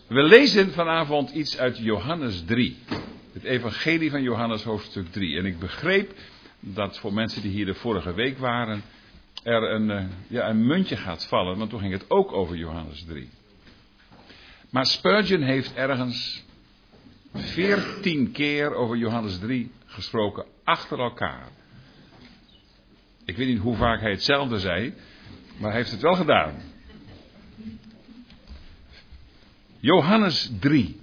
We lezen vanavond iets uit Johannes 3. Het evangelie van Johannes hoofdstuk 3. En ik begreep dat voor mensen die hier de vorige week waren, er een muntje gaat vallen. Want toen ging het ook over Johannes 3. Maar Spurgeon heeft ergens 14 keer over Johannes 3 gesproken achter elkaar. Ik weet niet hoe vaak hij hetzelfde zei, maar hij heeft het wel gedaan. Johannes 3.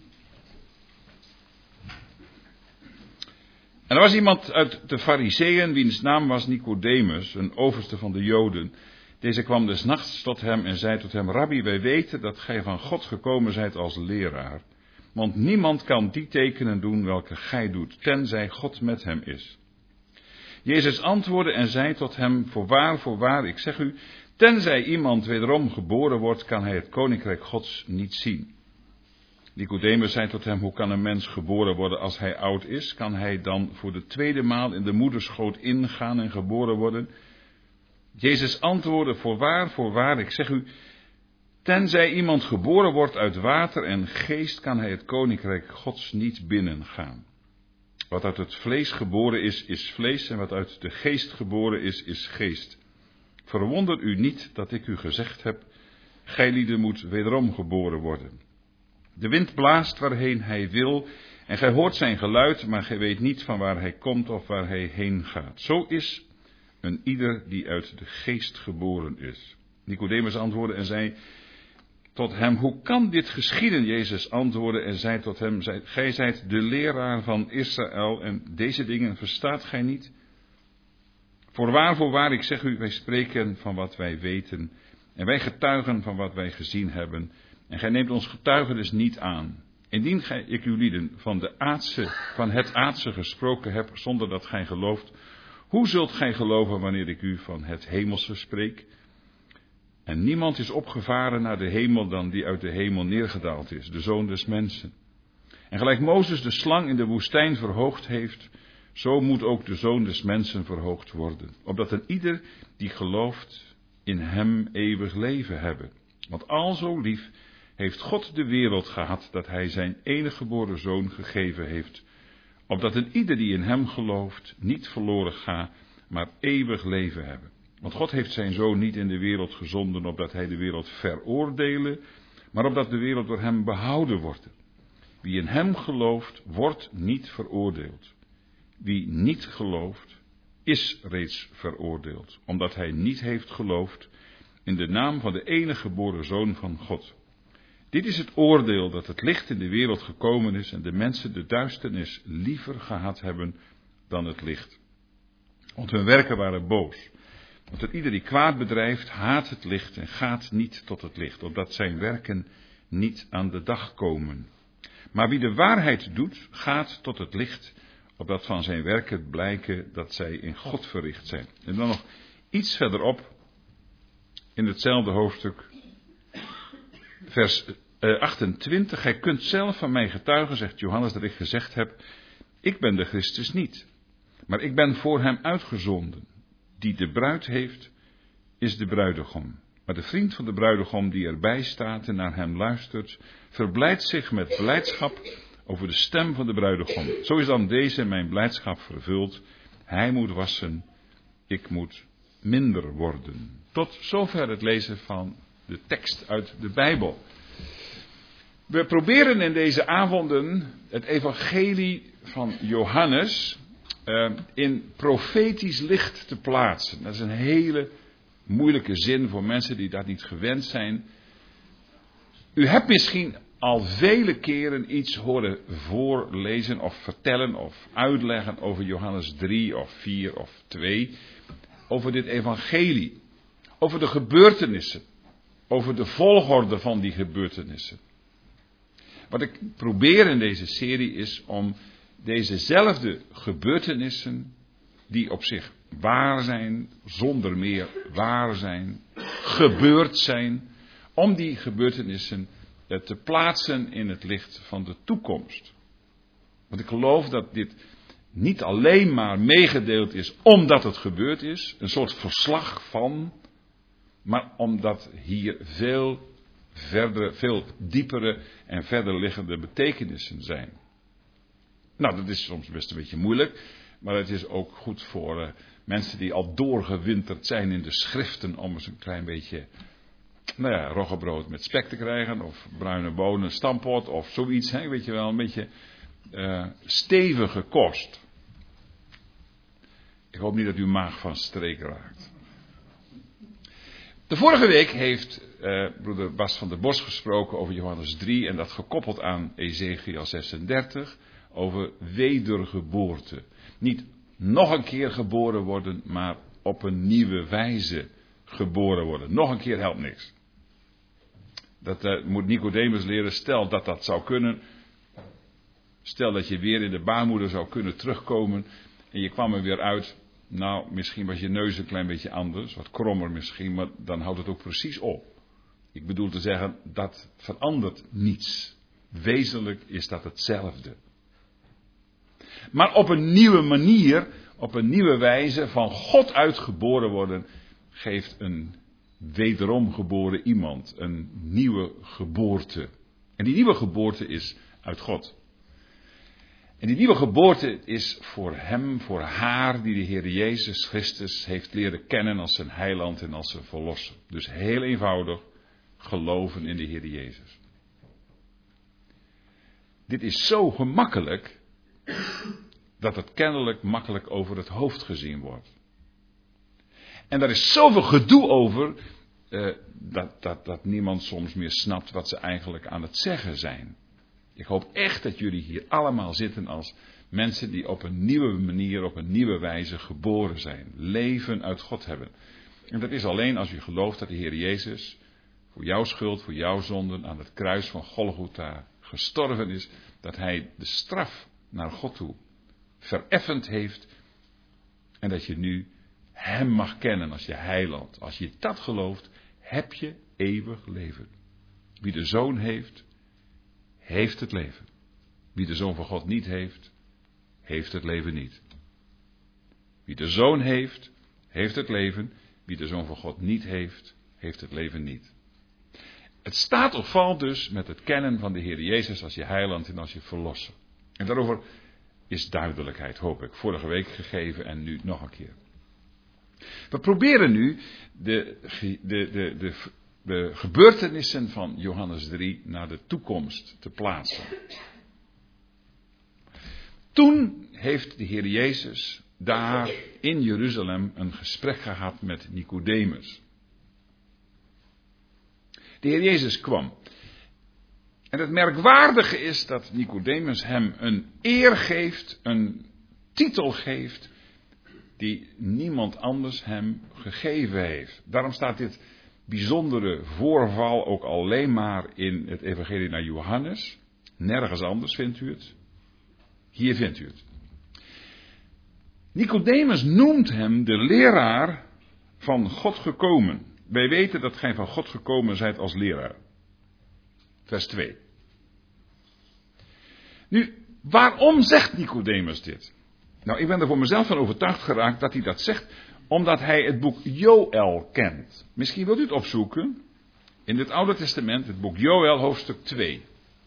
En er was iemand uit de Farizeeën, wiens naam was Nicodemus, een overste van de Joden. Deze kwam des nachts tot hem en zei tot hem: Rabbi, wij weten dat gij van God gekomen zijt als leraar. Want niemand kan die tekenen doen welke gij doet, tenzij God met hem is. Jezus antwoordde en zei tot hem: Voorwaar, ik zeg u, tenzij iemand wederom geboren wordt, kan hij het koninkrijk Gods niet zien. Nicodemus zei tot hem: Hoe kan een mens geboren worden als hij oud is? Kan hij dan voor de tweede maal in de moederschoot ingaan en geboren worden? Jezus antwoordde: Voorwaar, ik zeg u, tenzij iemand geboren wordt uit water en geest, kan hij het koninkrijk Gods niet binnengaan. Wat uit het vlees geboren is, is vlees, en wat uit de geest geboren is geest. Verwonder u niet dat ik u gezegd heb: Gijlieden moet wederom geboren worden. De wind blaast waarheen hij wil, en gij hoort zijn geluid, maar gij weet niet van waar hij komt of waar hij heen gaat. Zo is een ieder die uit de geest geboren is. Nicodemus antwoordde en zei tot hem: Hoe kan dit geschieden? Jezus antwoordde en zei tot hem: Gij zijt de leraar van Israël en deze dingen verstaat gij niet? Voorwaar, ik zeg u, wij spreken van wat wij weten en wij getuigen van wat wij gezien hebben. En gij neemt ons getuigenis niet aan. Indien ik uw lieden van het aardse gesproken heb, zonder dat gij gelooft, hoe zult gij geloven wanneer ik u van het hemelse spreek? En niemand is opgevaren naar de hemel dan die uit de hemel neergedaald is, de Zoon des mensen. En gelijk Mozes de slang in de woestijn verhoogd heeft, zo moet ook de Zoon des mensen verhoogd worden, opdat een ieder die gelooft in hem eeuwig leven hebben. Want al zo lief heeft God de wereld gehad, dat hij zijn enige geboren Zoon gegeven heeft, opdat een ieder die in hem gelooft niet verloren gaat, maar eeuwig leven hebben. Want God heeft zijn Zoon niet in de wereld gezonden, opdat hij de wereld veroordele, maar opdat de wereld door hem behouden wordt. Wie in hem gelooft, wordt niet veroordeeld. Wie niet gelooft, is reeds veroordeeld, omdat hij niet heeft geloofd in de naam van de enige geboren Zoon van God. Dit is het oordeel, dat het licht in de wereld gekomen is en de mensen de duisternis liever gehad hebben dan het licht. Want hun werken waren boos. Want dat ieder die kwaad bedrijft, haat het licht en gaat niet tot het licht, opdat zijn werken niet aan de dag komen. Maar wie de waarheid doet, gaat tot het licht, opdat van zijn werken blijken dat zij in God verricht zijn. En dan nog iets verderop, in hetzelfde hoofdstuk, vers 28. Gij kunt zelf van mij getuigen, zegt Johannes, dat ik gezegd heb: Ik ben de Christus niet, maar ik ben voor hem uitgezonden. Die de bruid heeft, is de bruidegom. Maar de vriend van de bruidegom die erbij staat en naar hem luistert, verblijdt zich met blijdschap over de stem van de bruidegom. Zo is dan deze mijn blijdschap vervuld. Hij moet wassen, ik moet minder worden. Tot zover het lezen van de tekst uit de Bijbel. We proberen in deze avonden het evangelie van Johannes in profetisch licht te plaatsen. Dat is een hele moeilijke zin voor mensen die dat niet gewend zijn. U hebt misschien al vele keren iets horen voorlezen of vertellen of uitleggen over Johannes 3 of 4 of 2. Over dit evangelie. Over de gebeurtenissen. Over de volgorde van die gebeurtenissen. Wat ik probeer in deze serie is om dezezelfde gebeurtenissen, die op zich waar zijn, zonder meer waar zijn, gebeurd zijn, om die gebeurtenissen te plaatsen in het licht van de toekomst. Want ik geloof dat dit niet alleen maar meegedeeld is omdat het gebeurd is, een soort verslag van, maar omdat hier veel veel diepere en verder liggende betekenissen zijn. Nou, dat is soms best een beetje moeilijk, maar het is ook goed voor mensen die al doorgewinterd zijn in de schriften om eens een klein beetje, roggebrood met spek te krijgen, of bruine bonen, stampot, of zoiets, hè, weet je wel, een beetje stevige kost. Ik hoop niet dat uw maag van streek raakt. De vorige week heeft broeder Bas van der Bos gesproken over Johannes 3 en dat gekoppeld aan Ezekiel 36 over wedergeboorte. Niet nog een keer geboren worden, maar op een nieuwe wijze geboren worden. Nog een keer helpt niks. Dat moet Nicodemus leren. Stel dat dat zou kunnen. Stel dat je weer in de baarmoeder zou kunnen terugkomen en je kwam er weer uit. Nou, misschien was je neus een klein beetje anders, wat krommer misschien, maar dan houdt het ook precies op. Ik bedoel te zeggen, dat verandert niets. Wezenlijk is dat hetzelfde. Maar op een nieuwe manier, op een nieuwe wijze van God uitgeboren worden, geeft een wederom geboren iemand een nieuwe geboorte. En die nieuwe geboorte is uit God. En die nieuwe geboorte is voor hem, voor haar, die de Heer Jezus Christus heeft leren kennen als zijn heiland en als zijn verlosser. Dus heel eenvoudig, geloven in de Heer Jezus. Dit is zo gemakkelijk, dat het kennelijk makkelijk over het hoofd gezien wordt. En daar is zoveel gedoe over, dat niemand soms meer snapt wat ze eigenlijk aan het zeggen zijn. Ik hoop echt dat jullie hier allemaal zitten als mensen die op een nieuwe manier, op een nieuwe wijze geboren zijn. Leven uit God hebben. En dat is alleen als u gelooft dat de Heer Jezus voor jouw schuld, voor jouw zonden aan het kruis van Golgotha gestorven is. Dat hij de straf naar God toe vereffend heeft. En dat je nu hem mag kennen als je heiland. Als je dat gelooft, heb je eeuwig leven. Wie de Zoon heeft, heeft het leven. Wie de Zoon van God niet heeft, heeft het leven niet. Wie de Zoon heeft, heeft het leven. Wie de Zoon van God niet heeft, heeft het leven niet. Het staat of valt dus met het kennen van de Heer Jezus als je heiland en als je verlosser. En daarover is duidelijkheid, hoop ik, vorige week gegeven en nu nog een keer. We proberen nu de gebeurtenissen van Johannes 3 naar de toekomst te plaatsen. Toen heeft de Heer Jezus daar in Jeruzalem een gesprek gehad met Nicodemus. De Heer Jezus kwam. En het merkwaardige is dat Nicodemus hem een eer geeft, een titel geeft, die niemand anders hem gegeven heeft. Daarom staat dit bijzondere voorval ook alleen maar in het evangelie naar Johannes. Nergens anders vindt u het. Hier vindt u het. Nicodemus noemt hem de leraar van God gekomen. Wij weten dat gij van God gekomen zijt als leraar. Vers 2. Nu, waarom zegt Nicodemus dit? Nou, ik ben er voor mezelf van overtuigd geraakt dat hij dat zegt, omdat hij het boek Joël kent. Misschien wilt u het opzoeken. In het Oude Testament, het boek Joël, hoofdstuk 2.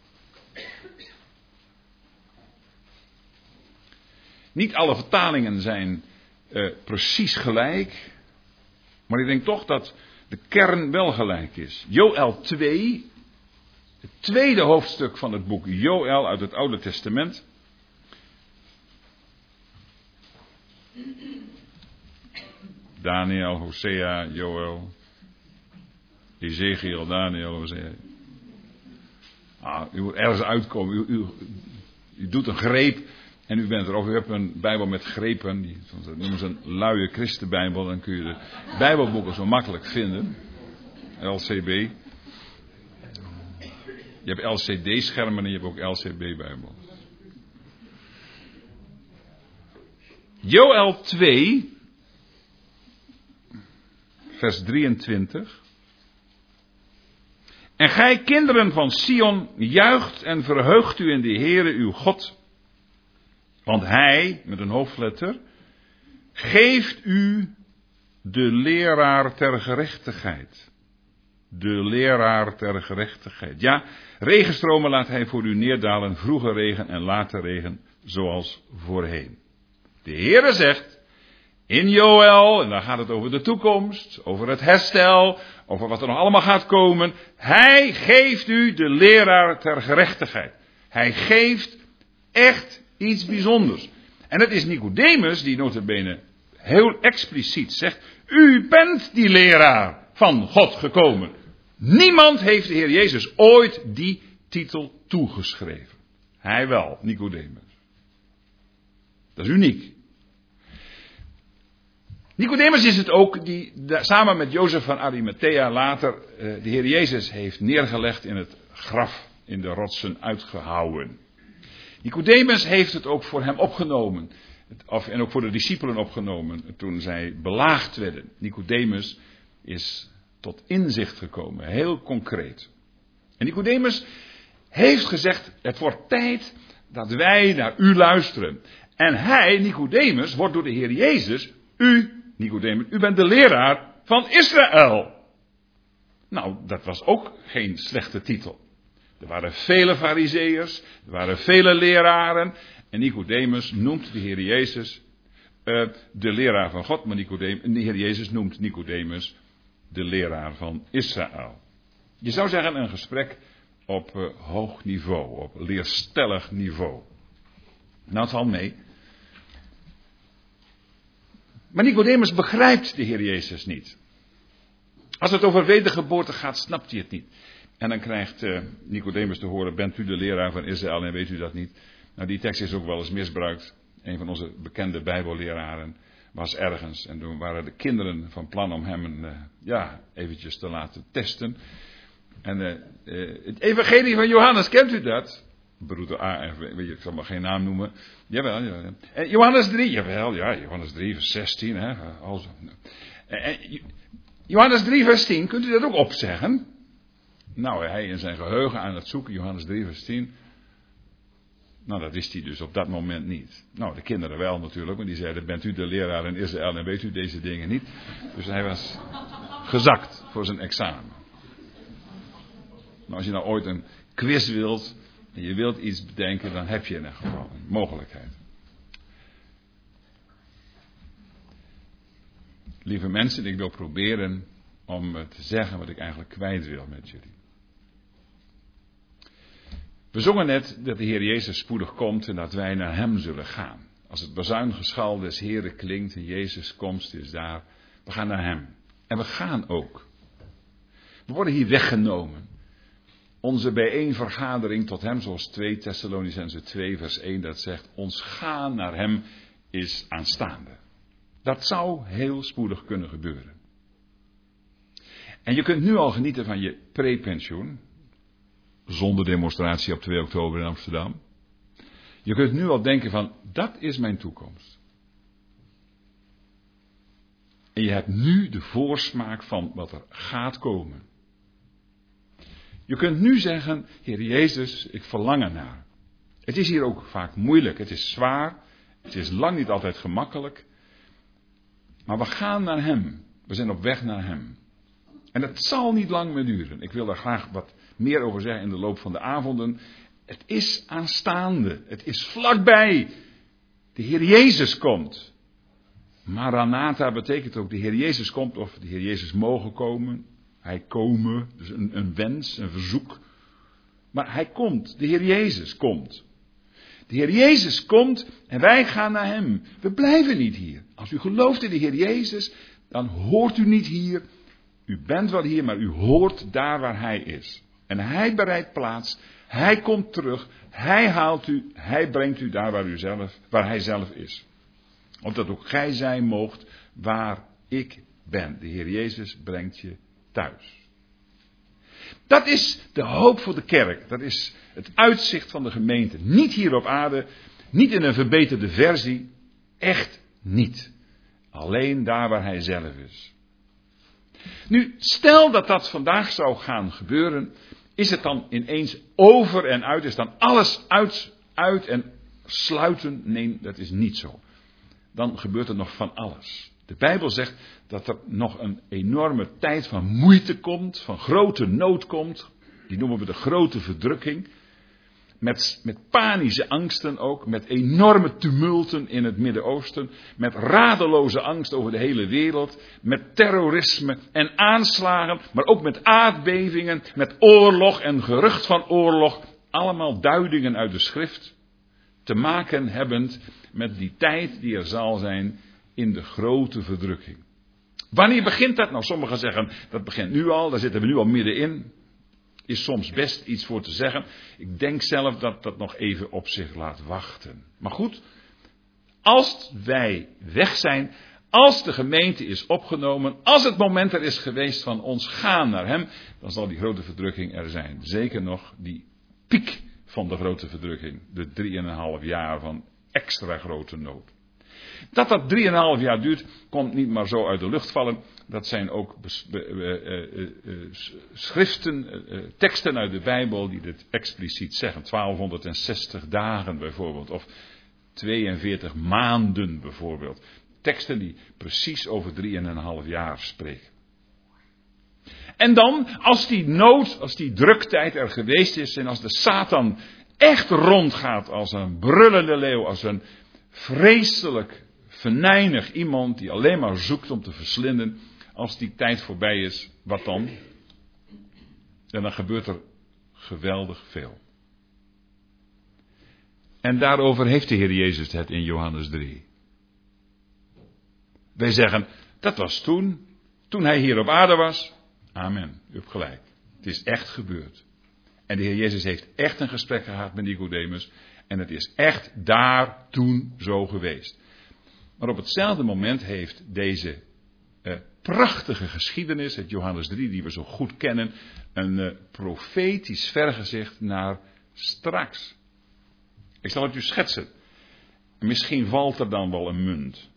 Niet alle vertalingen zijn precies gelijk. Maar ik denk toch dat de kern wel gelijk is. Joël 2. Het tweede hoofdstuk van het boek Joël uit het Oude Testament. Daniel, Hosea, Joël, Ezekiel, Daniel, Hosea. U moet ergens uitkomen. U doet een greep en u bent er. Of u hebt een Bijbel met grepen. Dat noemen ze een luie Christenbijbel. Dan kun je de Bijbelboeken zo makkelijk vinden. LCB. Je hebt LCD-schermen en je hebt ook LCB-Bijbel. Joël 2, vers 23. En gij kinderen van Sion, juicht en verheugt u in de Heere uw God. Want hij, met een hoofdletter, geeft u de leraar ter gerechtigheid. de leraar ter gerechtigheid. Ja, regenstromen laat hij voor u neerdalen, vroege regen en late regen, zoals voorheen. De Heere zegt, in Joël, en daar gaat het over de toekomst, over het herstel, over wat er nog allemaal gaat komen. Hij geeft u de leraar ter gerechtigheid. Hij geeft echt iets bijzonders. En het is Nicodemus die nota bene heel expliciet zegt, u bent die leraar van God gekomen. Niemand heeft de Heer Jezus ooit die titel toegeschreven. Hij wel, Nicodemus. Dat is uniek. Nicodemus is het ook die samen met Jozef van Arimathea later de Heer Jezus heeft neergelegd in het graf, in de rotsen uitgehouwen. Nicodemus heeft het ook voor hem opgenomen. En ook voor de discipelen opgenomen toen zij belaagd werden. Nicodemus is tot inzicht gekomen, heel concreet. En Nicodemus heeft gezegd, het wordt tijd dat wij naar u luisteren. En hij, Nicodemus, wordt door de Heer Jezus, Nicodemus, u bent de leraar van Israël. Nou, dat was ook geen slechte titel. Er waren vele farizeeërs, er waren vele leraren. En Nicodemus noemt de Heer Jezus de leraar van God. Maar de Heer Jezus noemt Nicodemus de leraar van Israël. Je zou zeggen een gesprek op hoog niveau, op leerstellig niveau. Nou, het valt mee. Maar Nicodemus begrijpt de Heer Jezus niet. Als het over wedergeboorte gaat, snapt hij het niet. En dan krijgt Nicodemus te horen, bent u de leraar van Israël en weet u dat niet? Nou, die tekst is ook wel eens misbruikt. Een van onze bekende bijbelleraren was ergens. En toen waren de kinderen van plan om hem eventjes te laten testen. En het evangelie van Johannes, kent u dat? Broeder A, ik zal maar geen naam noemen. Jawel, ja. Johannes 3, jawel, ja, Johannes 3 vers 16. Hè, Johannes 3 vers 10, kunt u dat ook opzeggen? Nou, hij in zijn geheugen aan het zoeken, Johannes 3 vers 10. Nou, dat wist hij dus op dat moment niet. Nou, de kinderen wel natuurlijk, maar die zeiden, bent u de leraar in Israël en weet u deze dingen niet? Dus hij was gezakt voor zijn examen. Nou, als je nou ooit een quiz wilt en je wilt iets bedenken, dan heb je in ieder geval een mogelijkheid. Lieve mensen, ik wil proberen om te zeggen wat ik eigenlijk kwijt wil met jullie. We zongen net dat de Heer Jezus spoedig komt en dat wij naar hem zullen gaan. Als het bazuingeschal des Heren klinkt en Jezus' komst is daar, we gaan naar hem. En we gaan ook. We worden hier weggenomen. Onze bijeenvergadering tot hem, zoals 2 Thessalonicenzen 2 vers 1 dat zegt, ons gaan naar hem is aanstaande. Dat zou heel spoedig kunnen gebeuren. En je kunt nu al genieten van je prepensioen. Zonder demonstratie op 2 oktober in Amsterdam. Je kunt nu al denken van, dat is mijn toekomst. En je hebt nu de voorsmaak van wat er gaat komen. Je kunt nu zeggen, Heer Jezus, ik verlang ernaar. Het is hier ook vaak moeilijk, het is zwaar, het is lang niet altijd gemakkelijk. Maar we gaan naar hem, we zijn op weg naar hem. En het zal niet lang meer duren. Ik wil daar graag wat meer over zeggen in de loop van de avonden. Het is aanstaande. Het is vlakbij. De Heer Jezus komt. Maranatha betekent ook de Heer Jezus komt of de Heer Jezus mogen komen. Hij komen, dus een wens, een verzoek. Maar hij komt. De Heer Jezus komt. De Heer Jezus komt en wij gaan naar hem. We blijven niet hier. Als u gelooft in de Heer Jezus, dan hoort u niet hier. U bent wel hier, maar u hoort daar waar hij is. En hij bereidt plaats. Hij komt terug. Hij haalt u. Hij brengt u daar waar hij zelf is. Opdat ook gij zijn moogt waar ik ben. De Heer Jezus brengt je thuis. Dat is de hoop voor de kerk. Dat is het uitzicht van de gemeente. Niet hier op aarde. Niet in een verbeterde versie. Echt niet. Alleen daar waar hij zelf is. Nu, stel dat dat vandaag zou gaan gebeuren. Is het dan ineens over en uit? Is dan alles uit en sluiten? Nee, dat is niet zo. Dan gebeurt er nog van alles. De Bijbel zegt dat er nog een enorme tijd van moeite komt, van grote nood komt. Die noemen we de grote verdrukking. Met panische angsten ook, met enorme tumulten in het Midden-Oosten, met radeloze angst over de hele wereld, met terrorisme en aanslagen, maar ook met aardbevingen, met oorlog en gerucht van oorlog. Allemaal duidingen uit de schrift, te maken hebbend met die tijd die er zal zijn in de grote verdrukking. Wanneer begint dat? Nou, sommigen zeggen dat begint nu al, daar zitten we nu al middenin. Is soms best iets voor te zeggen. Ik denk zelf dat dat nog even op zich laat wachten. Maar goed, als wij weg zijn, als de gemeente is opgenomen, als het moment er is geweest van ons gaan naar hem, dan zal die grote verdrukking er zijn. Zeker nog die piek van de grote verdrukking, de 3,5 jaar van extra grote nood. Dat 3,5 jaar duurt, komt niet maar zo uit de lucht vallen. Dat zijn ook schriften, teksten uit de Bijbel die dit expliciet zeggen. 1260 dagen bijvoorbeeld, of 42 maanden bijvoorbeeld. Teksten die precies over 3,5 jaar spreken. En dan, als die nood, als die druktijd er geweest is en als de Satan echt rondgaat als een brullende leeuw, als een vreselijk venijnig iemand die alleen maar zoekt om te verslinden. Als die tijd voorbij is, wat dan? En dan gebeurt er geweldig veel. En daarover heeft de Heer Jezus het in Johannes 3. Wij zeggen, dat was toen hij hier op aarde was. Amen, u hebt gelijk. Het is echt gebeurd. En de Heer Jezus heeft echt een gesprek gehad met Nicodemus. En het is echt daar toen zo geweest. Maar op hetzelfde moment heeft deze prachtige geschiedenis, het Johannes 3 die we zo goed kennen, een profetisch vergezicht naar straks. Ik zal het u schetsen. Misschien valt er dan wel een munt.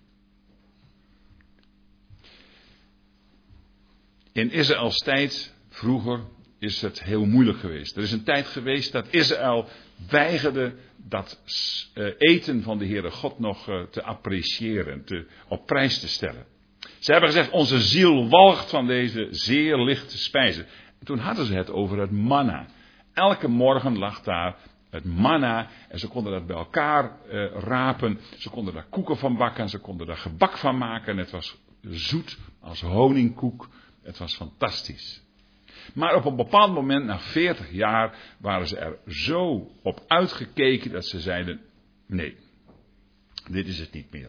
In Israëls tijd, vroeger, is het heel moeilijk geweest. Er is een tijd geweest dat Israël weigerde dat eten van de Heere God nog te appreciëren, op prijs te stellen. Ze hebben gezegd, onze ziel walgt van deze zeer lichte spijzen. En toen hadden ze het over het manna. Elke morgen lag daar het manna en ze konden dat bij elkaar rapen. Ze konden daar koeken van bakken, ze konden daar gebak van maken. Het was zoet als honingkoek. Het was fantastisch. Maar op een bepaald moment, na 40 jaar, waren ze er zo op uitgekeken dat ze zeiden, nee, dit is het niet meer.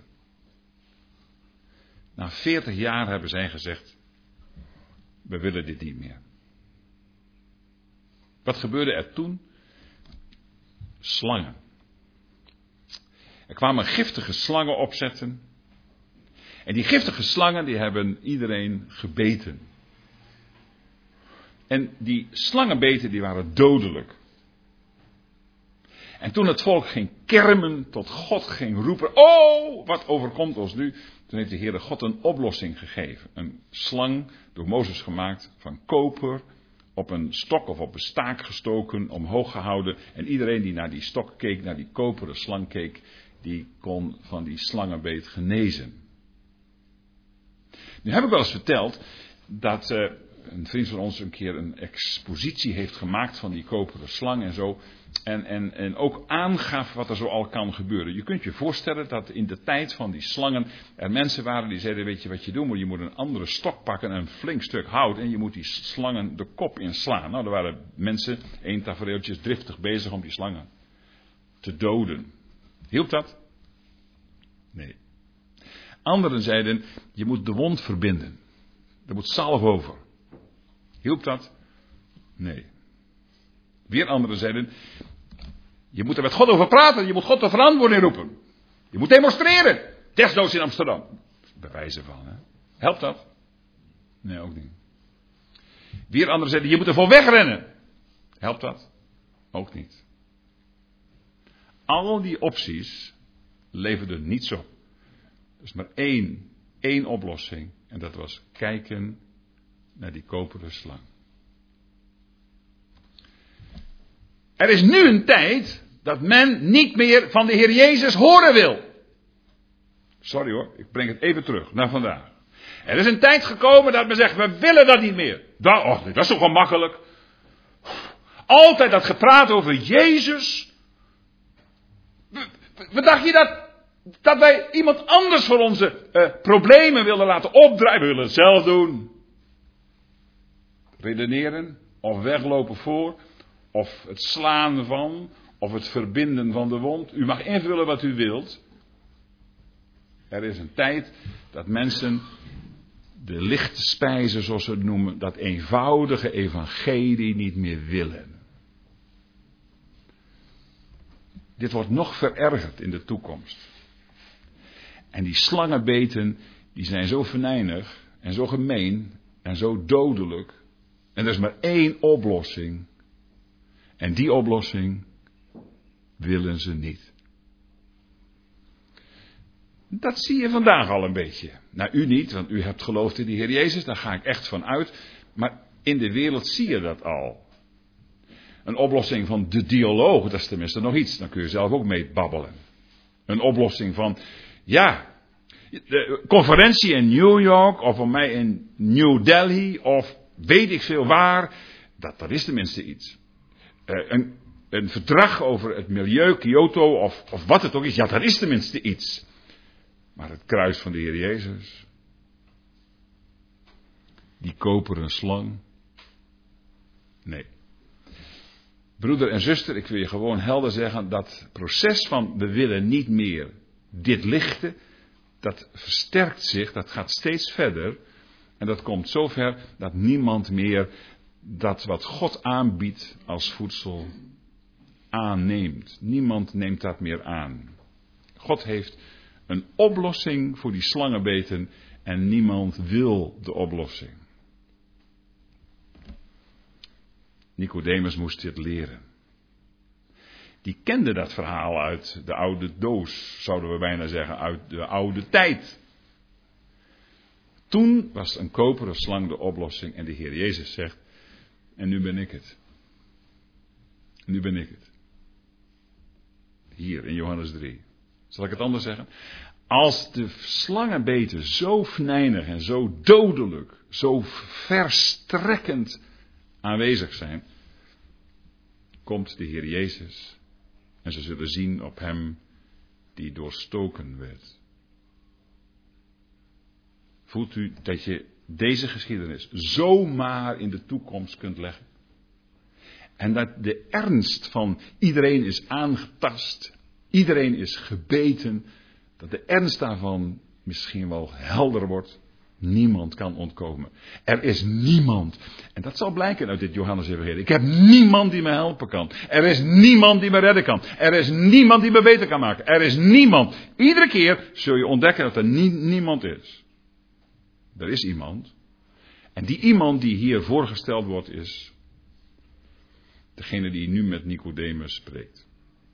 Na 40 jaar hebben zij gezegd, we willen dit niet meer. Wat gebeurde er toen? Slangen. Er kwamen giftige slangen opzetten. En die giftige slangen die hebben iedereen gebeten. En die slangenbeten die waren dodelijk. En toen het volk ging kermen, tot God ging roepen, oh, wat overkomt ons nu? Toen heeft de Heere God een oplossing gegeven. Een slang, door Mozes gemaakt, van koper, op een stok of op een staak gestoken, omhoog gehouden. En iedereen die naar die stok keek, naar die koperen slang keek, die kon van die slangenbeet genezen. Nu heb ik wel eens verteld dat een vriend van ons een keer een expositie heeft gemaakt van die koperen slang en zo. En ook aangaf wat er zo al kan gebeuren. Je kunt je voorstellen dat in de tijd van die slangen er mensen waren die zeiden, weet je wat je doet? Maar je moet een andere stok pakken, een flink stuk hout, en je moet die slangen de kop inslaan. Nou, er waren mensen, 1 tafereeltje, driftig bezig om die slangen te doden. Hielp dat? Nee. Anderen zeiden, je moet de wond verbinden. Er moet zalf over. Hielp dat? Nee. Weer anderen zeiden, je moet er met God over praten, je moet God de verantwoording roepen. Je moet demonstreren. Desnoods in Amsterdam. Bij wijze van, hè. Helpt dat? Nee, ook niet. Weer anderen zeiden, je moet ervoor wegrennen. Helpt dat? Ook niet. Al die opties leverden niets op. Er is maar één oplossing. En dat was kijken naar die koperen slang. Er is nu een tijd dat men niet meer van de Heer Jezus horen wil. Sorry hoor, ik breng het even terug naar vandaag. Er is een tijd gekomen dat men zegt, we willen dat niet meer. Dat is toch wel makkelijk. Altijd dat gepraat over Jezus. Wat dacht je dat wij iemand anders voor onze problemen willen laten opdraaien? We willen het zelf doen. Redeneren, of weglopen voor, of het slaan van, of het verbinden van de wond. U mag invullen wat u wilt. Er is een tijd dat mensen de lichte spijzen, zoals ze het noemen, dat eenvoudige evangelie niet meer willen. Dit wordt nog verergerd in de toekomst. En die slangenbeten, die zijn zo venijnig en zo gemeen en zo dodelijk. En er is maar één oplossing. En die oplossing willen ze niet. Dat zie je vandaag al een beetje. Nou, u niet, want u hebt geloofd in de Heer Jezus, daar ga ik echt van uit. Maar in de wereld zie je dat al. Een oplossing van de dialoog, dat is tenminste nog iets. Dan kun je zelf ook mee babbelen. Een oplossing van, de conferentie in New York, of voor mij in New Delhi, of weet ik veel waar. Dat is tenminste iets. Een verdrag over het milieu, Kyoto, of wat het ook is. Ja, dat is tenminste iets. Maar het kruis van de Heer Jezus. Die koperen slang. Nee. Broeder en zuster, ik wil je gewoon helder zeggen, dat proces van we willen niet meer dit lichte, dat versterkt zich, dat gaat steeds verder. En dat komt zover dat niemand meer dat wat God aanbiedt als voedsel aanneemt. Niemand neemt dat meer aan. God heeft een oplossing voor die slangenbeten en niemand wil de oplossing. Nicodemus moest dit leren. Die kende dat verhaal uit de oude doos, zouden we bijna zeggen, uit de oude tijd. Toen was een koperen slang de oplossing en de Heer Jezus zegt, en nu ben ik het. Nu ben ik het. Hier in Johannes 3. Zal ik het anders zeggen? Als de slangenbeten zo venijnig en zo dodelijk, zo verstrekkend aanwezig zijn, komt de Heer Jezus en ze zullen zien op hem die doorstoken werd. Voelt u dat je deze geschiedenis zomaar in de toekomst kunt leggen? En dat de ernst van iedereen is aangetast, iedereen is gebeten, dat de ernst daarvan misschien wel helder wordt. Niemand kan ontkomen. Er is niemand. En dat zal blijken uit dit Johannes-evangelie. Ik heb niemand die me helpen kan. Er is niemand die me redden kan. Er is niemand die me beter kan maken. Er is niemand. Iedere keer zul je ontdekken dat er niemand is. Er is iemand. En die iemand die hier voorgesteld wordt is degene die nu met Nicodemus spreekt.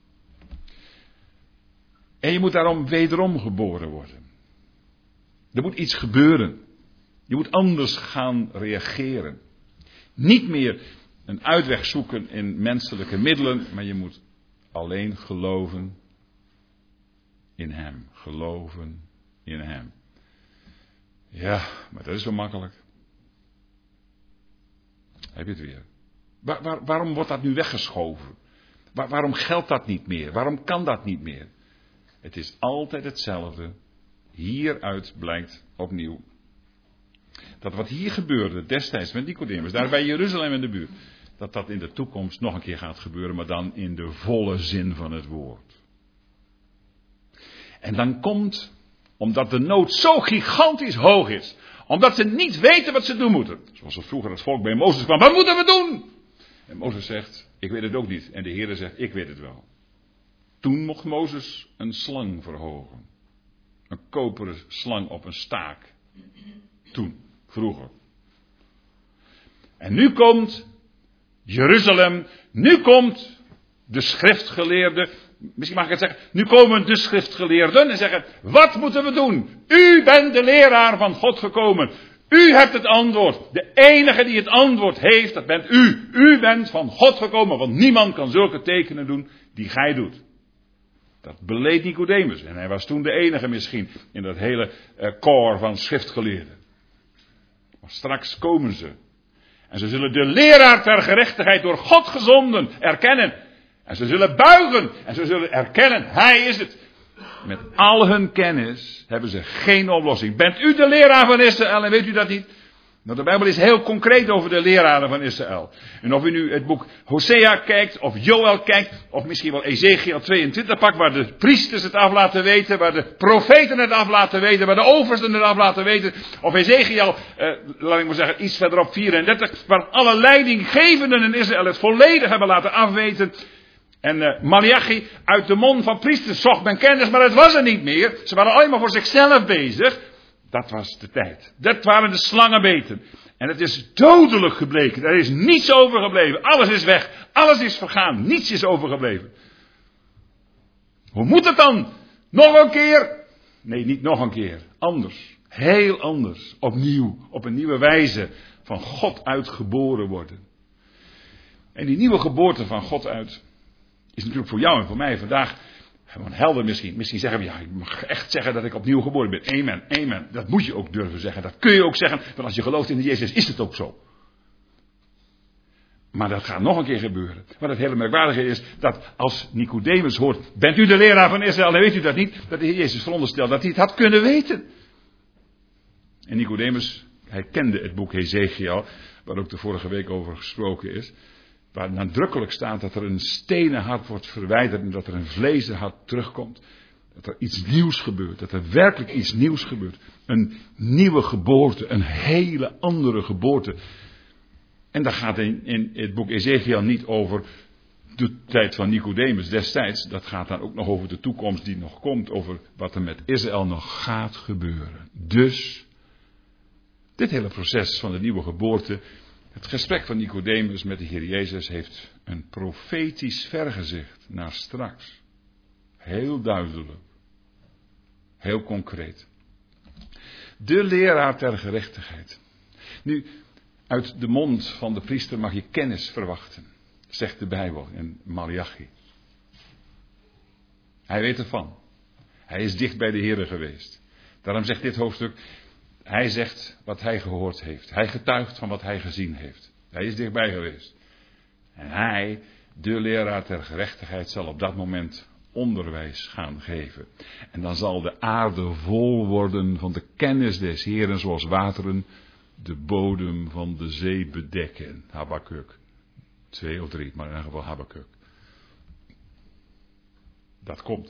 En je moet daarom wederom geboren worden. Er moet iets gebeuren. Je moet anders gaan reageren. Niet meer een uitweg zoeken in menselijke middelen, maar je moet alleen geloven in Hem. Geloven in Hem. Ja, maar dat is wel makkelijk. Heb je het weer. Waarom wordt dat nu weggeschoven? Waarom geldt dat niet meer? Waarom kan dat niet meer? Het is altijd hetzelfde. Hieruit blijkt opnieuw dat wat hier gebeurde destijds met Nicodemus, daar bij Jeruzalem in de buurt, dat in de toekomst nog een keer gaat gebeuren, maar dan in de volle zin van het woord. En dan komt, omdat de nood zo gigantisch hoog is, omdat ze niet weten wat ze doen moeten, zoals er vroeger het volk bij Mozes kwam, wat moeten we doen? En Mozes zegt, ik weet het ook niet. En de Heere zegt, ik weet het wel. Toen mocht Mozes een slang verhogen. Een koperen slang op een staak. Toen, vroeger. En nu komt Jeruzalem, nu komt de schriftgeleerde, misschien mag ik het zeggen, nu komen de schriftgeleerden en zeggen, wat moeten we doen? U bent de leraar van God gekomen. U hebt het antwoord. De enige die het antwoord heeft, dat bent u. U bent van God gekomen, want niemand kan zulke tekenen doen die gij doet. Dat beleed Nicodemus. En hij was toen de enige misschien in dat hele koor van schriftgeleerden. Maar straks komen ze. En ze zullen de leraar ter gerechtigheid door God gezonden erkennen. En ze zullen buigen. En ze zullen erkennen, hij is het. Met al hun kennis hebben ze geen oplossing. Bent u de leraar van Israël en weet u dat niet? Nou, de Bijbel is heel concreet over de leraren van Israël. En of u nu het boek Hosea kijkt, of Joël kijkt, of misschien wel Ezekiel 22 pakt, waar de priesters het af laten weten, waar de profeten het af laten weten, waar de oversten het af laten weten, of Ezekiel, laat ik maar zeggen, iets verderop 34, waar alle leidinggevenden in Israël het volledig hebben laten afweten. En Malachi uit de mond van priesters zocht men kennis, maar het was er niet meer. Ze waren alleen maar voor zichzelf bezig. Dat was de tijd. Dat waren de slangenbeten. En het is dodelijk gebleken. Er is niets overgebleven. Alles is weg. Alles is vergaan. Niets is overgebleven. Hoe moet het dan? Nog een keer? Nee, niet nog een keer. Anders. Heel anders. Opnieuw. Op een nieuwe wijze. Van God uit geboren worden. En die nieuwe geboorte van God uit is natuurlijk voor jou en voor mij vandaag gewoon helder misschien. Misschien zeggen we, ja, ik mag echt zeggen dat ik opnieuw geboren ben. Amen, amen. Dat moet je ook durven zeggen. Dat kun je ook zeggen, want als je gelooft in de Jezus is het ook zo. Maar dat gaat nog een keer gebeuren. Maar het hele merkwaardige is dat als Nicodemus hoort, bent u de leraar van Israël, dan weet u dat niet. Dat de Heer Jezus veronderstelt dat hij het had kunnen weten. En Nicodemus, hij kende het boek Ezekiel, waar ook de vorige week over gesproken is. Waar nadrukkelijk staat dat er een stenen hart wordt verwijderd en dat er een vlezen hart terugkomt. Dat er iets nieuws gebeurt, dat er werkelijk iets nieuws gebeurt. Een nieuwe geboorte, een hele andere geboorte. En dat gaat in het boek Ezekiel niet over de tijd van Nicodemus destijds. Dat gaat dan ook nog over de toekomst die nog komt, over wat er met Israël nog gaat gebeuren. Dus, dit hele proces van de nieuwe geboorte, het gesprek van Nicodemus met de Heer Jezus heeft een profetisch vergezicht naar straks. Heel duidelijk. Heel concreet. De leraar ter gerechtigheid. Nu, uit de mond van de priester mag je kennis verwachten, zegt de Bijbel in Malachi. Hij weet ervan. Hij is dicht bij de Heer geweest. Daarom zegt dit hoofdstuk, hij zegt wat hij gehoord heeft. Hij getuigt van wat hij gezien heeft. Hij is dichtbij geweest. En hij, de leraar ter gerechtigheid, zal op dat moment onderwijs gaan geven. En dan zal de aarde vol worden van de kennis des Heeren, zoals wateren de bodem van de zee bedekken. Habakuk. 2 of 3, maar in ieder geval Habakuk. Dat komt.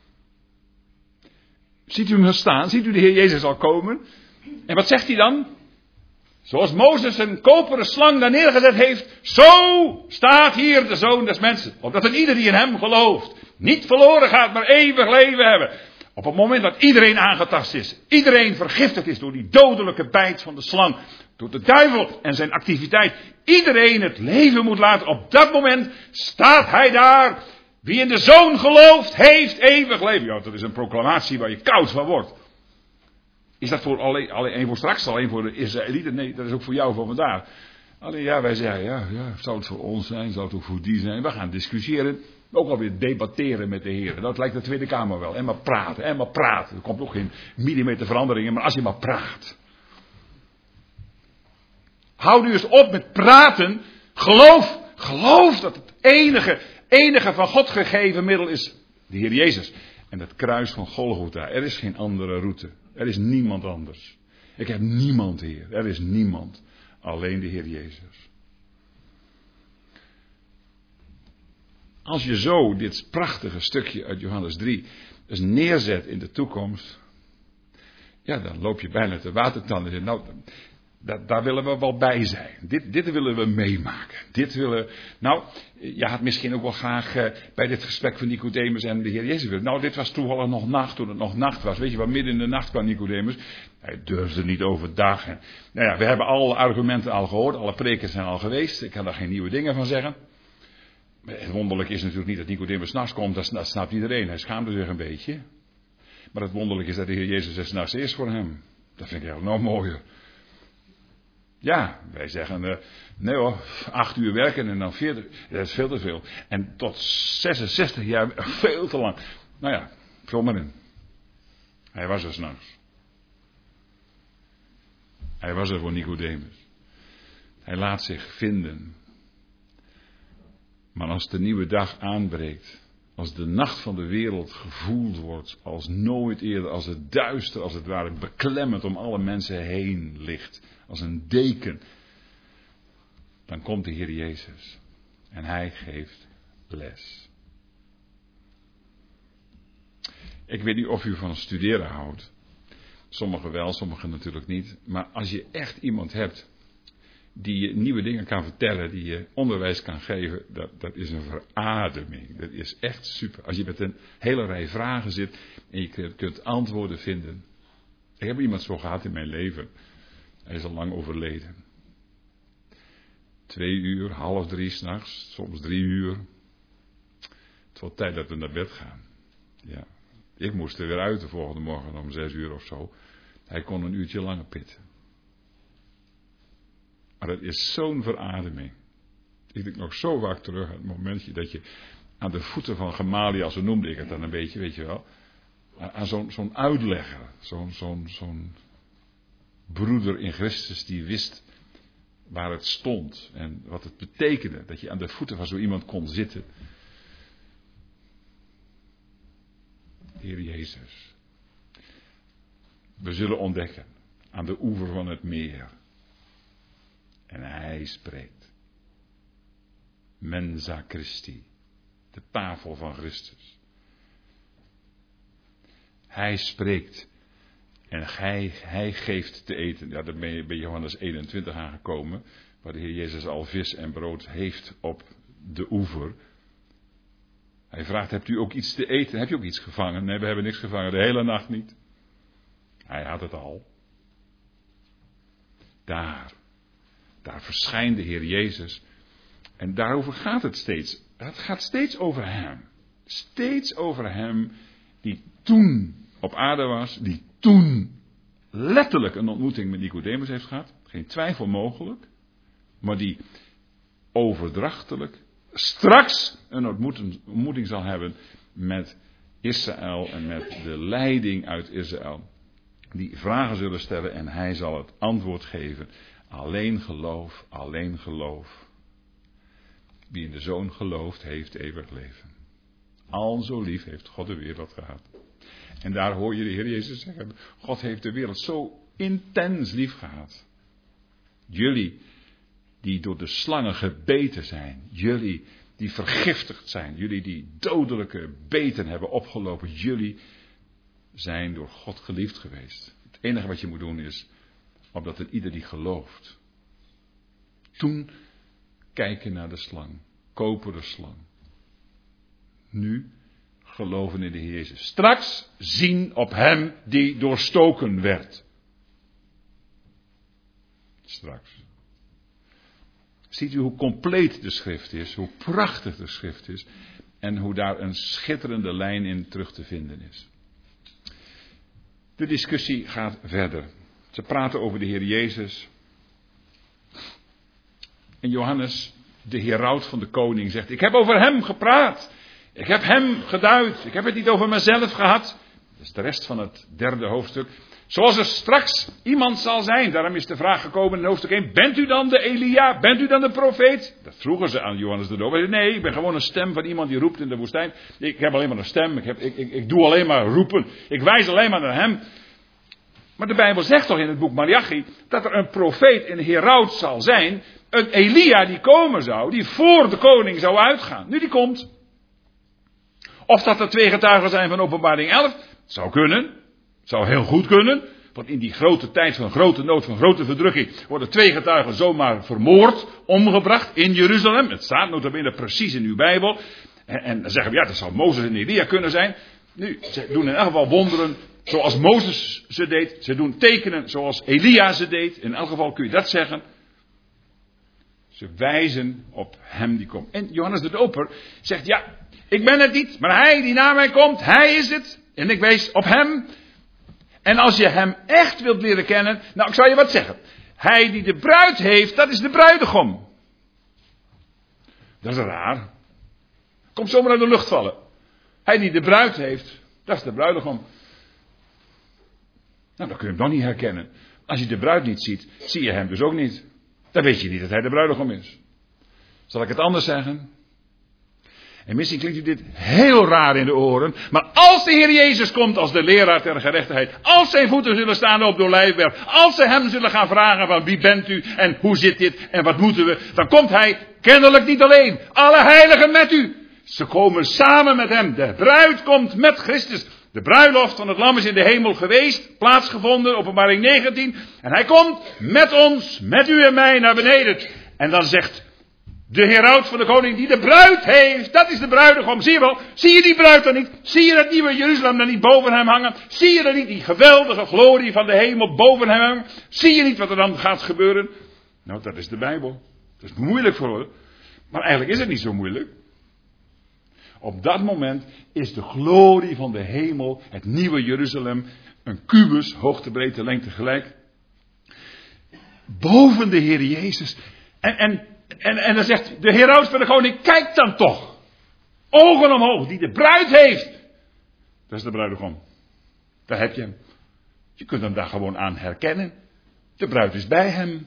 Ziet u hem staan? Ziet u de Heer Jezus al komen? En wat zegt hij dan? Zoals Mozes een koperen slang daar neergezet heeft, zo staat hier de Zoon des Mensen. Opdat een ieder die in hem gelooft niet verloren gaat, maar eeuwig leven hebben. Op het moment dat iedereen aangetast is, iedereen vergiftigd is door die dodelijke bijt van de slang, door de duivel en zijn activiteit, iedereen het leven moet laten, op dat moment staat hij daar. Wie in de Zoon gelooft, heeft eeuwig leven. Ja, dat is een proclamatie waar je koud van wordt. Is dat voor alleen voor straks, alleen voor de Israëlieten? Nee, dat is ook voor jou van vandaag. Alleen ja, wij zeggen, ja, zou het voor ons zijn, zou het ook voor die zijn? We gaan discussiëren, ook alweer debatteren met de Heer. Dat lijkt de Tweede Kamer wel. En maar praten, en maar praten. Er komt ook geen millimeter veranderingen, maar als je maar praat. Hou nu eens op met praten. Geloof dat het enige van God gegeven middel is de Heer Jezus. En het kruis van Golgotha. Er is geen andere route. Er is niemand anders. Ik heb niemand, Heer. Er is niemand. Alleen de Heer Jezus. Als je zo dit prachtige stukje uit Johannes 3 dus neerzet in de toekomst. Ja, dan loop je bijna te watertanden. Nou, daar willen we wel bij zijn. Dit willen we meemaken. Je had misschien ook wel graag bij dit gesprek van Nicodemus en de Heer Jezus willen. Nou, dit was toevallig nog nacht, toen het nog nacht was. Weet je wat, midden in de nacht kwam Nicodemus. Hij durfde niet overdag. Nou ja, we hebben alle argumenten al gehoord. Alle preken zijn al geweest. Ik kan daar geen nieuwe dingen van zeggen. Het wonderlijke is natuurlijk niet dat Nicodemus 's nachts komt. Dat snapt iedereen. Hij schaamde zich een beetje. Maar het wonderlijke is dat de Heer Jezus er 's nachts is voor hem. Dat vind ik eigenlijk nog mooier. Ja, wij zeggen, nee hoor, 8 uur werken en dan 40, dat is veel te veel. En tot 66 jaar, veel te lang. Nou ja, vul maar in. Hij was er 's nachts. Hij was er voor Nicodemus. Hij laat zich vinden. Maar als de nieuwe dag aanbreekt, als de nacht van de wereld gevoeld wordt als nooit eerder, als het duister, als het ware beklemmend om alle mensen heen ligt, als een deken, dan komt de Heer Jezus en hij geeft les. Ik weet niet of u van studeren houdt. Sommigen wel, sommigen natuurlijk niet. Maar als je echt iemand hebt die je nieuwe dingen kan vertellen, die je onderwijs kan geven, dat is een verademing. Dat is echt super. Als je met een hele rij vragen zit en je kunt antwoorden vinden. Ik heb iemand zo gehad in mijn leven. Hij is al lang overleden. 2 uur, 2:30 s'nachts, soms 3 uur. Het wordt tijd dat we naar bed gaan. Ja. Ik moest er weer uit de volgende morgen om 6 uur of zo. Hij kon een uurtje langer pitten. Maar het is zo'n verademing. Ik denk nog zo vaak terug aan het momentje dat je aan de voeten van Gamaliel, zo noemde ik het dan een beetje, weet je wel. Aan zo'n uitlegger, zo'n broeder in Christus die wist waar het stond en wat het betekende. Dat je aan de voeten van zo iemand kon zitten. Heer Jezus. We zullen ontdekken aan de oever van het meer. En hij spreekt. Mensa Christi. De tafel van Christus. Hij spreekt. En hij geeft te eten. Ja, dan ben je bij Johannes 21 aangekomen. Waar de Heer Jezus al vis en brood heeft op de oever. Hij vraagt, hebt u ook iets te eten? Heb je ook iets gevangen? Nee, we hebben niks gevangen. De hele nacht niet. Hij had het al. Daar verschijnt de Heer Jezus. En daarover gaat het steeds. Het gaat steeds over hem. Steeds over hem die toen op aarde was. Die toen letterlijk een ontmoeting met Nicodemus heeft gehad. Geen twijfel mogelijk. Maar die overdrachtelijk straks een ontmoeting zal hebben met Israël en met de leiding uit Israël. Die vragen zullen stellen en hij zal het antwoord geven. Alleen geloof, alleen geloof. Wie in de Zoon gelooft, heeft eeuwig leven. Al zo lief heeft God de wereld gehad. En daar hoor je de Heer Jezus zeggen, God heeft de wereld zo intens lief gehad. Jullie die door de slangen gebeten zijn. Jullie die vergiftigd zijn. Jullie die dodelijke beten hebben opgelopen. Jullie zijn door God geliefd geweest. Het enige wat je moet doen is, opdat een ieder die gelooft. Toen kijken naar de slang. Kopen de slang. Nu geloven in de Heer Jezus. Straks zien op hem die doorstoken werd. Straks. Ziet u hoe compleet de schrift is, hoe prachtig de schrift is en hoe daar een schitterende lijn in terug te vinden is. De discussie gaat verder. Ze praten over de Heer Jezus. En Johannes, de heraut van de koning, zegt, ik heb over hem gepraat. Ik heb hem geduid. Ik heb het niet over mezelf gehad. Dat is de rest van het 3e hoofdstuk. Zoals er straks iemand zal zijn. Daarom is de vraag gekomen in hoofdstuk 1. Bent u dan de Elia? Bent u dan de profeet? Dat vroegen ze aan Johannes de Doper. Nee, ik ben gewoon een stem van iemand die roept in de woestijn. Ik heb alleen maar een stem. Ik doe alleen maar roepen. Ik wijs alleen maar naar hem. Maar de Bijbel zegt toch in het boek Maleachi dat er een profeet, een heraut zal zijn. Een Elia die komen zou. Die voor de koning zou uitgaan. Nu die komt. Of dat er 2 getuigen zijn van Openbaring 11. Zou kunnen. Zou heel goed kunnen. Want in die grote tijd van grote nood, van grote verdrukking, worden 2 getuigen zomaar vermoord, omgebracht in Jeruzalem. Het staat nota bene precies in uw Bijbel. En dan zeggen we, ja, dat zou Mozes en Elia kunnen zijn. Nu, ze doen in elk geval wonderen zoals Mozes ze deed. Ze doen tekenen zoals Elia ze deed. In elk geval kun je dat zeggen. Ze wijzen op hem die komt. En Johannes de Doper zegt, ja, ik ben het niet, maar hij die na mij komt, hij is het. En ik wijs op hem. En als je hem echt wilt leren kennen, nou, ik zal je wat zeggen. Hij die de bruid heeft, dat is de bruidegom. Dat is raar. Komt zomaar uit de lucht vallen. Hij die de bruid heeft, dat is de bruidegom. Nou, dan kun je hem dan niet herkennen. Als je de bruid niet ziet, zie je hem dus ook niet. Dan weet je niet dat hij de bruidegom is. Zal ik het anders zeggen? En misschien klinkt u dit heel raar in de oren. Maar als de Heer Jezus komt als de leraar ter gerechtigheid. Als zijn voeten zullen staan op de Olijfberg. Als ze hem zullen gaan vragen van wie bent u en hoe zit dit en wat moeten we. Dan komt hij kennelijk niet alleen. Alle heiligen met u. Ze komen samen met hem. De bruid komt met Christus. De bruiloft van het lam is in de hemel geweest. Plaatsgevonden, Openbaring 19. En hij komt met ons, met u en mij naar beneden. En dan zegt de heraut van de koning die de bruid heeft, dat is de bruidegom. Zie je wel? Zie je die bruid dan niet? Zie je dat nieuwe Jeruzalem dan niet boven hem hangen? Zie je dan niet die geweldige glorie van de hemel boven hem hangen? Zie je niet wat er dan gaat gebeuren? Nou, dat is de Bijbel. Dat is moeilijk voor ons. Maar eigenlijk is het niet zo moeilijk. Op dat moment is de glorie van de hemel, het nieuwe Jeruzalem, een kubus, hoogte, breedte, lengte gelijk. Boven de Heer Jezus. En dan zegt de heraut van de koning, kijk dan toch. Ogen omhoog, die de bruid heeft. Dat is de bruidegom. Daar heb je hem. Je kunt hem daar gewoon aan herkennen. De bruid is bij hem.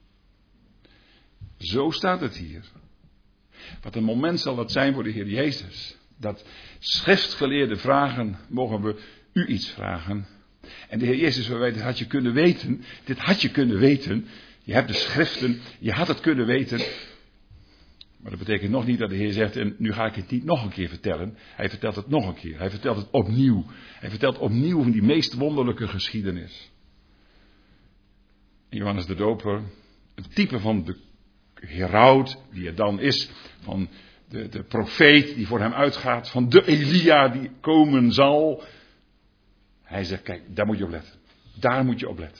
Zo staat het hier. Wat een moment zal het zijn voor de Heer Jezus. Dat schriftgeleerden vragen, mogen we u iets vragen. En de Heer Jezus, dit had je kunnen weten. Dit had je kunnen weten. Je hebt de schriften, je had het kunnen weten. Maar dat betekent nog niet dat de Heer zegt, en nu ga ik het niet nog een keer vertellen. Hij vertelt het nog een keer. Hij vertelt het opnieuw. Hij vertelt opnieuw van die meest wonderlijke geschiedenis. En Johannes de Doper, het type van de heraut die er dan is, van de profeet die voor hem uitgaat, van de Elia die komen zal. Hij zegt, kijk, daar moet je op letten. Daar moet je op letten.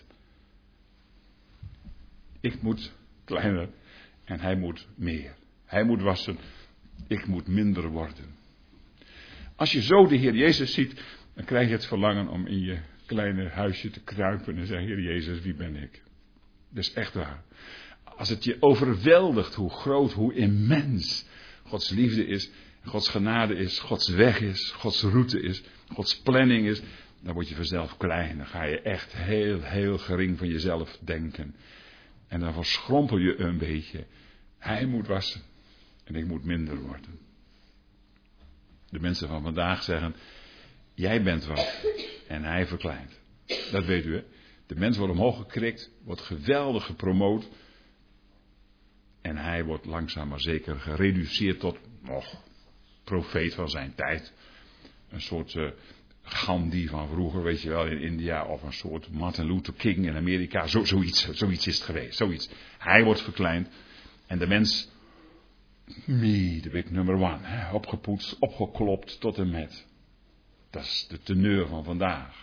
Ik moet kleiner en hij moet meer. Hij moet wassen, ik moet minder worden. Als je zo de Heer Jezus ziet, dan krijg je het verlangen om in je kleine huisje te kruipen en zeggen, Heer Jezus, wie ben ik? Dat is echt waar. Als het je overweldigt hoe groot, hoe immens Gods liefde is, Gods genade is, Gods weg is, Gods route is, Gods planning is, dan word je vanzelf klein. Dan ga je echt heel, heel gering van jezelf denken. En dan verschrompel je een beetje. Hij moet wassen en ik moet minder worden. De mensen van vandaag zeggen, jij bent wat en hij verkleint. Dat weet u, hè. De mens wordt omhoog gekrikt, wordt geweldig gepromoot. En hij wordt langzaam maar zeker gereduceerd tot profeet van zijn tijd. Een soort Gandhi van vroeger, weet je wel, in India. Of een soort Martin Luther King in Amerika. Zoiets is het geweest. Zoiets. Hij wordt verkleind. En de mens, me, the big number one. Opgepoetst, opgeklopt tot en met. Dat is de teneur van vandaag.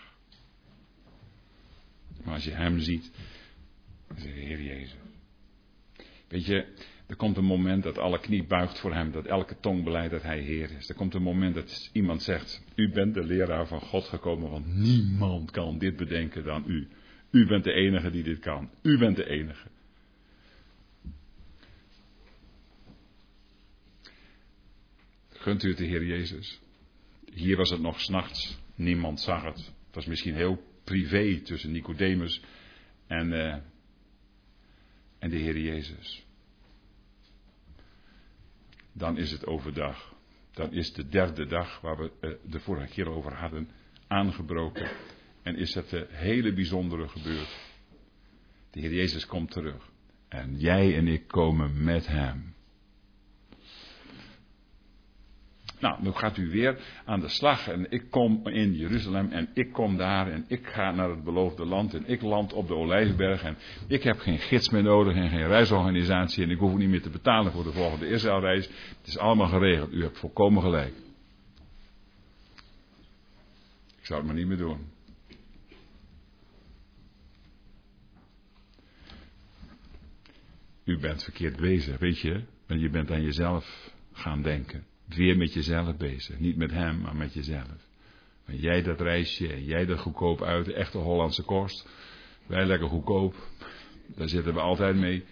Maar als je hem ziet, dan zeg je, Heer Jezus. Weet je, er komt een moment dat alle knie buigt voor hem, dat elke tong belijdt dat hij Heer is. Er komt een moment dat iemand zegt, u bent de leraar van God gekomen, want niemand kan dit bedenken dan u. U bent de enige die dit kan. U bent de enige. Gunt u het de Heer Jezus? Hier was het nog 's nachts, niemand zag het. Het was misschien heel privé tussen Nicodemus en de Heer Jezus. Dan is het overdag. Dan is de derde dag, waar we de vorige keer over hadden, aangebroken. En is het hele bijzondere gebeurd. De Heer Jezus komt terug. En jij en ik komen met hem. Nou, nu gaat u weer aan de slag en ik kom in Jeruzalem en ik kom daar en ik ga naar het beloofde land en ik land op de Olijfberg en ik heb geen gids meer nodig en geen reisorganisatie en ik hoef niet meer te betalen voor de volgende Israëlreis. Het is allemaal geregeld. U hebt volkomen gelijk. Ik zou het maar niet meer doen. U bent verkeerd bezig, weet je, want je bent aan jezelf gaan denken. Weer met jezelf bezig. Niet met hem, maar met jezelf. En jij dat reisje en jij dat goedkoop uit. De echte Hollandse kost. Wij lekker goedkoop. Daar zitten we altijd mee.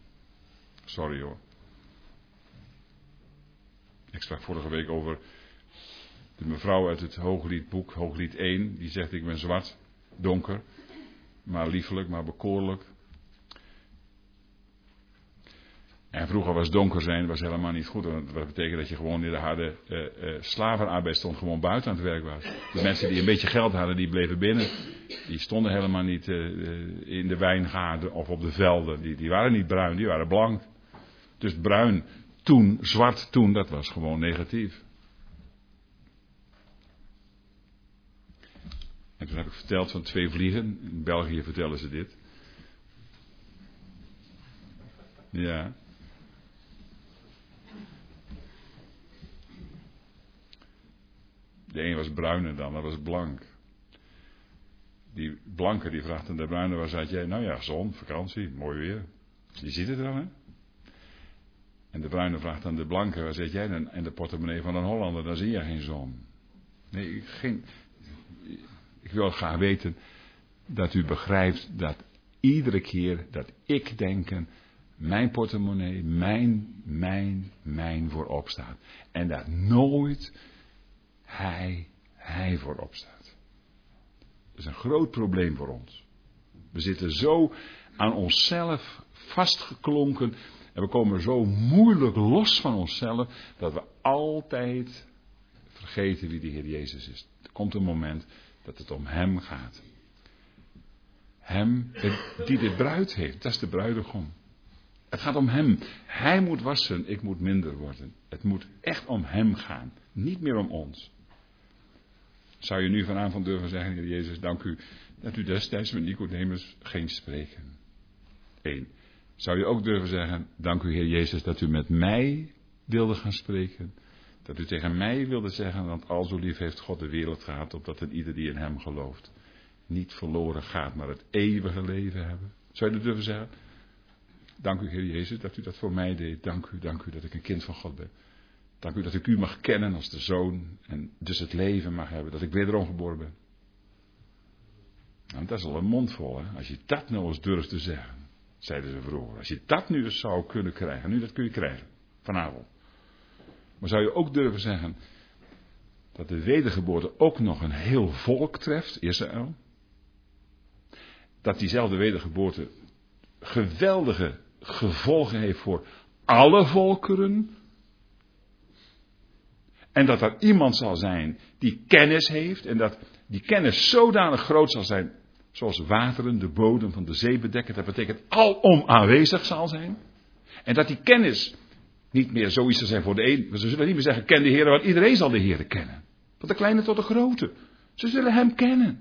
Sorry hoor. Ik sprak vorige week over De mevrouw uit het Hoogliedboek, Hooglied 1, die zegt: ik ben zwart, donker, maar liefelijk, maar bekoorlijk. En vroeger was donker zijn was helemaal niet goed. Want dat betekent dat je gewoon in de harde slavenarbeid stond, gewoon buiten aan het werk was. De mensen die een beetje geld hadden, die bleven binnen. Die stonden helemaal niet in de wijngaarden of op de velden. Die waren niet bruin, die waren blank. Dus bruin toen, zwart toen, dat was gewoon negatief. En toen heb ik verteld van 2 vliegen. In België vertellen ze dit. Ja. De een was bruin en de ander was blank. Die blanke die vraagt aan de bruine: waar zat jij? Nou ja, zon, vakantie, mooi weer. Je ziet het wel, hè? En de bruine vraagt aan de blanke: waar zit jij? En de portemonnee van een Hollander, dan zie je geen zon. Nee, ik wil graag weten dat u begrijpt dat iedere keer dat ik denken, mijn portemonnee, mijn voorop staat. En dat nooit hij voorop staat. Dat is een groot probleem voor ons. We zitten zo aan onszelf vastgeklonken en we komen zo moeilijk los van onszelf dat we altijd vergeten wie de Heer Jezus is. Er komt een moment dat het om Hem gaat. Hem die de bruid heeft, dat is de bruidegom. Het gaat om Hem. Hij moet wassen, ik moet minder worden. Het moet echt om Hem gaan, niet meer om ons. Zou je nu vanavond durven zeggen: Heer Jezus, dank u dat u destijds met Nicodemus ging spreken. 1. Zou je ook durven zeggen: dank u Heer Jezus dat u met mij wilde gaan spreken. Dat u tegen mij wilde zeggen: want al zo lief heeft God de wereld gehad, opdat een ieder die in Hem gelooft niet verloren gaat, maar het eeuwige leven hebben. Zou je dat durven zeggen? Dank u Heer Jezus dat u dat voor mij deed. Dank u dat ik een kind van God ben. Dank u dat ik u mag kennen als de Zoon en dus het leven mag hebben, dat ik wederom geboren ben. Nou, dat is al een mond vol, hè? Als je dat nou eens durft te zeggen, zeiden ze vroeger. Als je dat nu eens zou kunnen krijgen, nu dat kun je krijgen, vanavond. Maar zou je ook durven zeggen dat de wedergeboorte ook nog een heel volk treft, Israël? Dat diezelfde wedergeboorte geweldige gevolgen heeft voor alle volkeren. En dat er iemand zal zijn die kennis heeft. En dat die kennis zodanig groot zal zijn. Zoals wateren de bodem van de zee bedekken. Dat betekent alom aanwezig zal zijn. En dat die kennis niet meer zoiets zal zijn voor de een. Ze zullen niet meer zeggen: ken de Heer, want iedereen zal de Heer kennen. Van de kleine tot de grote. Ze zullen Hem kennen.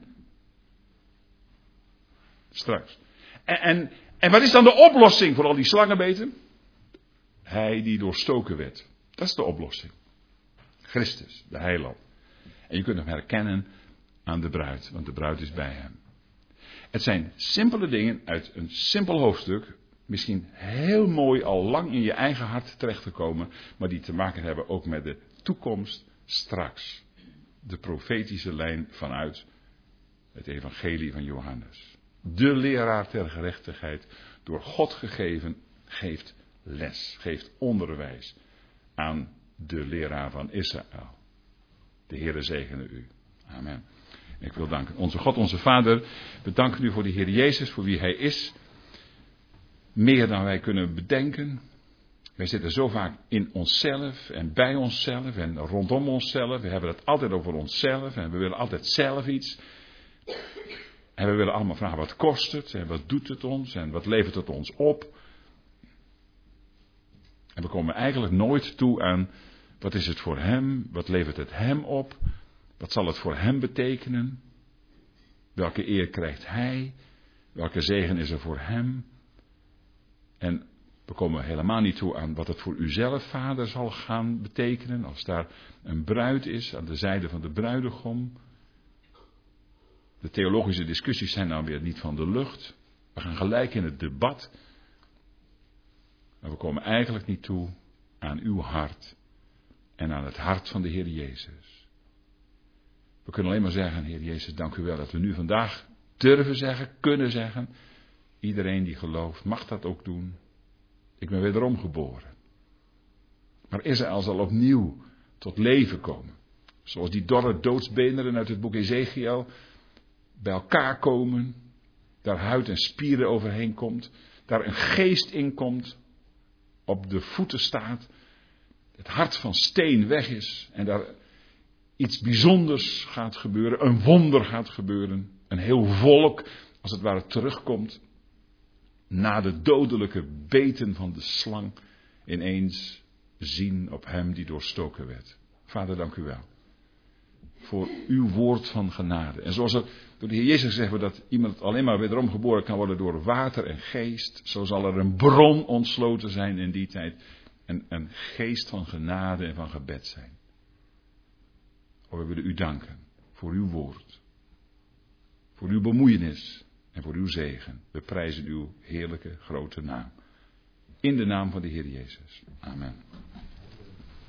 Straks. En wat is dan de oplossing voor al die slangenbeten? Hij die doorstoken werd. Dat is de oplossing. Christus, de heiland. En je kunt hem herkennen aan de bruid, want de bruid is bij hem. Het zijn simpele dingen uit een simpel hoofdstuk, misschien heel mooi al lang in je eigen hart terechtgekomen, maar die te maken hebben ook met de toekomst straks. De profetische lijn vanuit het evangelie van Johannes. De leraar ter gerechtigheid, door God gegeven, geeft les, geeft onderwijs aan de leraar van Israël. De Heere zegene u. Amen. Ik wil danken. Onze God, onze Vader, we danken u voor de Heer Jezus, voor wie Hij is. Meer dan wij kunnen bedenken. Wij zitten zo vaak in onszelf en bij onszelf en rondom onszelf. We hebben het altijd over onszelf en we willen altijd zelf iets. En we willen allemaal vragen: wat kost het en wat doet het ons en wat levert het ons op? En we komen eigenlijk nooit toe aan: wat is het voor Hem? Wat levert het Hem op? Wat zal het voor Hem betekenen? Welke eer krijgt Hij? Welke zegen is er voor Hem? En we komen helemaal niet toe aan wat het voor uzelf, Vader, zal gaan betekenen. Als daar een bruid is aan de zijde van de bruidegom. De theologische discussies zijn dan weer niet van de lucht. We gaan gelijk in het debat. Maar we komen eigenlijk niet toe aan uw hart. En aan het hart van de Heer Jezus. We kunnen alleen maar zeggen: Heer Jezus, dank u wel dat we nu vandaag durven zeggen, kunnen zeggen. Iedereen die gelooft mag dat ook doen. Ik ben wederom geboren. Maar Israël zal opnieuw tot leven komen. Zoals die dorre doodsbeenderen uit het boek Ezekiel bij elkaar komen. Daar huid en spieren overheen komt. Daar een geest in komt. Op de voeten staat. Het hart van steen weg is. En daar iets bijzonders gaat gebeuren. Een wonder gaat gebeuren. Een heel volk als het ware terugkomt. Na de dodelijke beten van de slang. Ineens zien op hem die doorstoken werd. Vader, dank u wel. Voor uw woord van genade. En zoals er door de Heer Jezus gezegd wordt dat iemand alleen maar wederom geboren kan worden door water en geest. Zo zal er een bron ontsloten zijn in die tijd. En een geest van genade en van gebed zijn. O, we willen u danken voor uw woord. Voor uw bemoeienis en voor uw zegen. We prijzen uw heerlijke grote naam. In de naam van de Heer Jezus. Amen.